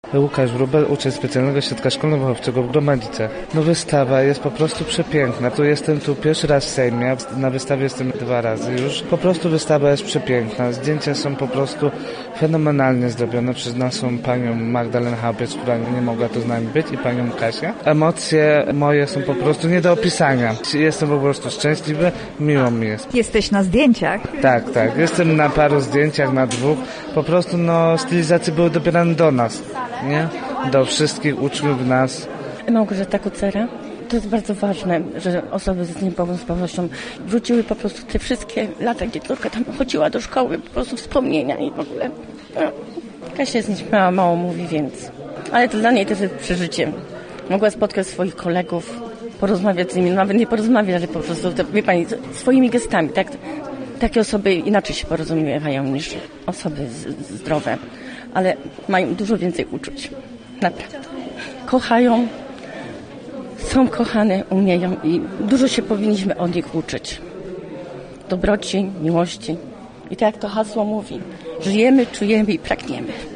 Łukasz Wróbel, uczeń specjalnego ośrodka szkolno-wychowawczego w Gromadicach. No wystawa jest po prostu przepiękna. Jestem tu pierwszy raz w Sejmie, na wystawie jestem 2 razy już. Po prostu wystawa jest przepiękna. Zdjęcia są po prostu fenomenalnie zrobione przez naszą panią Magdalenę Chałpiec, która nie mogła tu z nami być, i panią Kasię. Emocje moje są po prostu nie do opisania. Jestem po prostu szczęśliwy, miło mi jest. Jesteś na zdjęciach? Tak. Jestem na paru zdjęciach, na 2. Po prostu stylizacje były dobierane do nas, nie? Do wszystkich uczniów nas. Małgorzata Kucera. To jest bardzo ważne, że osoby z niepełnosprawnością wróciły po prostu te wszystkie lata, gdzie córka tam chodziła do szkoły, po prostu wspomnienia i w ogóle. Kasia z nich mało mówi, więc. Ale to dla niej też jest przeżyciem. Mogła spotkać swoich kolegów, porozmawiać z nimi, nawet nie porozmawiać, ale po prostu, wie pani, swoimi gestami, tak? Takie osoby inaczej się porozumiewają niż osoby zdrowe, ale mają dużo więcej uczuć. Naprawdę. Kochają, są kochane, umieją i dużo się powinniśmy od nich uczyć. Dobroci, miłości. I tak jak to hasło mówi, żyjemy, czujemy i pragniemy.